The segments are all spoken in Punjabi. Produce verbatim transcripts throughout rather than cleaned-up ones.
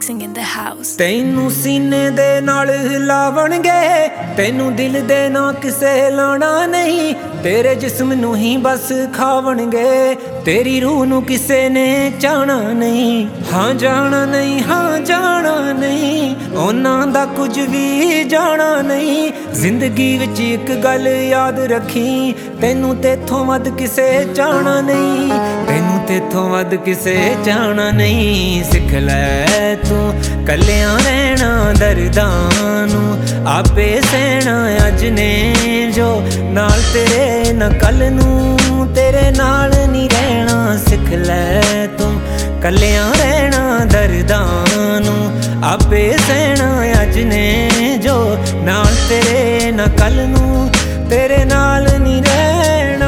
mixing in the house. ਤੈਨੂੰ ਸੀਨੇ ਦੇ ਨਾਲ ਹਿਲਾਵਣਗੇ, ਤੈਨੂੰ ਦਿਲ ਦੇ ਨਾ ਕਿਸੇ ਲਾਣਾ ਨਹੀਂ, ਤੇਰੇ ਜਿਸਮ ਨੂੰ ਹੀ ਬਸ ਖਾਵਣਗੇ, ਤੇਰੀ ਰੂਹ ਨੂੰ ਕਿਸੇ ਨੇ ਚਾਹਣਾ ਨਹੀਂ। ਹਾਂ ਜਾਣਾ ਨਹੀਂ, ਹਾਂ ਜਾਣਾ ਨਹੀਂ, ਉਹਨਾਂ ਦਾ ਕੁਝ ਵੀ ਜਾਣਾ ਨਹੀਂ। ਜ਼ਿੰਦਗੀ ਵਿੱਚ ਇੱਕ ਗੱਲ ਯਾਦ ਰੱਖੀ, ਤੈਨੂੰ ਤੇਥੋਂ ਵੱਧ ਕਿਸੇ ਚਾਹਣਾ ਨਹੀਂ, ਤੈਨੂੰ ਤੇਥੋਂ ਵੱਧ ਕਿਸੇ ਚਾਹਣਾ ਨਹੀਂ। ਸਿੱਖ ਲੈ ਤੂੰ ਕੱਲਿਆਂ ਰਹਿਣਾ ਦਰਦਾਂ ਨੂੰ, ਆਪੇ ਸਹਿਣਾ ਅੱਜ ਨੇ ਜੋ ਨਾਲ ਤੇਰੇ ਨਾ ਕੱਲ ਨੂੰ ਤੇਰੇ ਨਾਲ ਨਹੀਂ ਰਹਿਣਾ। ਸਿੱਖ ਲੈ ਤੂੰ ਕੱਲਿਆਂ ਰਹਿਣਾ ਦਰਦਾਂ ਨੂੰ, ਆਪੇ ਸਹਿਣਾ ਅੱਜ ਨੇ ਜੋ ਨਾਲ ਤੇਰੇ ਨਾ ਕੱਲ ਨੂੰ ਤੇਰੇ ਨਾਲ ਨਹੀਂ ਰਹਿਣਾ।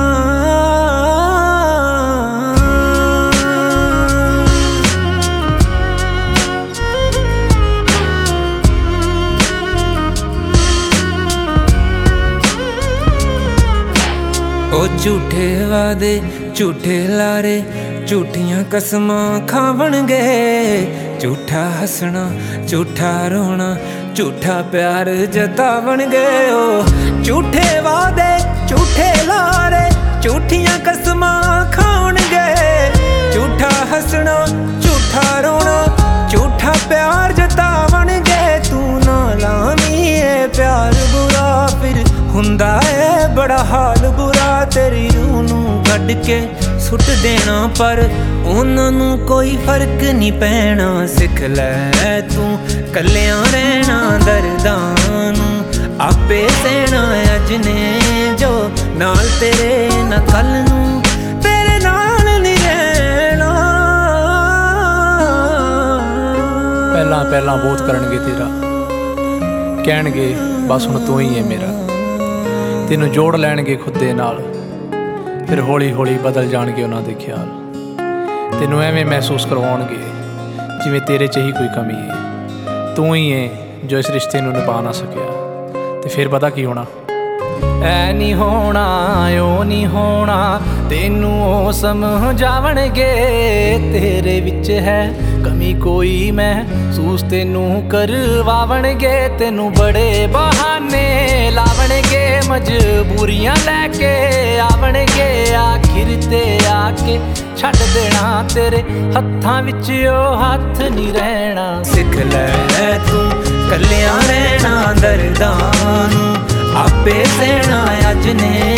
ਉਹ ਝੂਠੇ ਵਾਦੇ ਝੂਠੇ ਲਾਰੇ, ਝੂਠੀਆਂ ਕਸਮਾਂ ਖਾਵਣਗੇ, ਝੂਠਾ ਹੱਸਣਾ ਝੂਠਾ ਰੋਣਾ, ਝੂਠਾ ਪਿਆਰ ਜਤਾਵਣਗੇ। ਉਹ ਝੂਠੇ ਵਾਦੇ ਝੂਠੇ ਲਾਰੇ, ਝੂਠੀਆਂ ਕਸਮਾਂ ਖਾਣਗੇ, ਝੂਠਾ ਹੱਸਣਾ ਝੂਠਾ ਰੋਣਾ, ਝੂਠਾ ਪਿਆਰ ਜਤਾਵਣਗੇ। ਤੂੰ ਨਾ ਲਾਵੀਂ ਇਹ ਪਿਆਰ ਬੁਰਾ, ਫਿਰ ਹੁੰਦਾ ਏ ਬੜਾ ਹਾਲ ਬੁਰਾ। ਤੇਰੀ ਰੂਹ ਨੂੰ ਕੱਢ ਕੇ ਸੁੱਟ ਦੇਣਾ, ਪਰ ਉਹਨਾਂ ਨੂੰ ਕੋਈ ਫਰਕ ਨਹੀਂ ਪੈਣਾ। ਸਿੱਖ ਲੈ ਤੂੰ ਕੱਲਿਆਂ ਰਹਿਣਾ ਦਰਦਾਂ ਨੂੰ, ਆਪੇ ਸਹਿਣਾ ਅੱਜ ਨੇ ਜੋ ਨਾਲ ਤੇਰੇ ਨਾ ਕੱਲ ਨੂੰ ਤੇਰੇ ਨਾਲ ਨਹੀਂ ਰਹਿਣਾ। ਪਹਿਲਾਂ ਪਹਿਲਾਂ ਬਹੁਤ ਕਰਨਗੇ ਤੇਰਾ, ਕਹਿਣਗੇ ਬਸ ਹੁਣ ਤੂੰ ਹੀ ਹੈ ਮੇਰਾ, ਤੈਨੂੰ ਜੋੜ ਲੈਣਗੇ ਖੁਦ ਦੇ ਨਾਲ, ਫਿਰ ਹੌਲੀ ਹੌਲੀ ਬਦਲ ਜਾਣਗੇ ਉਹਨਾਂ ਦੇ ਖਿਆਲ। ਤੈਨੂੰ ਐਵੇਂ ਮਹਿਸੂਸ ਕਰਵਾਉਣਗੇ ਜਿਵੇਂ ਤੇਰੇ 'ਚ ਹੀ ਕੋਈ ਕਮੀ ਹੈ, ਤੂੰ ਹੀ ਹੈ ਜੋ ਇਸ ਰਿਸ਼ਤੇ ਨੂੰ ਨਿਭਾ ਨਾ ਸਕਿਆ। ਤੇ ਫਿਰ ਪਤਾ ਕੀ ਹੋਣਾ, ਐ ਨਹੀਂ ਹੋਣਾ ਓ ਨਹੀਂ ਹੋਣਾ, ਤੈਨੂੰ ਉਹ ਸਮਝਾਵਣਗੇ ਤੇਰੇ ਵਿੱਚ ਹੈ ਕਮੀ ਕੋਈ ਮਹਿਸੂਸ ਤੈਨੂੰ ਕਰਵਾਵਣਗੇ। ਤੈਨੂੰ ਬੜੇ ਬਹਾਨੇ ਲਾਵਣਗੇ, ਮਜਬੂਰੀਆਂ ਲੈ ਕੇ ਆਵਣਗੇ, ਆਖਿਰ ਤੇ ਆ ਕੇ ਛੱਡ ਦੇਣਾ ਤੇਰੇ ਹੱਥਾਂ ਵਿੱਚ ਉਹ ਹੱਥ ਨਹੀਂ ਰਹਿਣਾ। ਸਿੱਖ ਲੈ ਤੂੰ ਕੱਲਿਆਂ ਰਹਿਣਾ ਦਰਦਾਂ ਨੂੰ, ਆਪੇ ਸਹਿਣਾ ਅੱਜ ਨੇ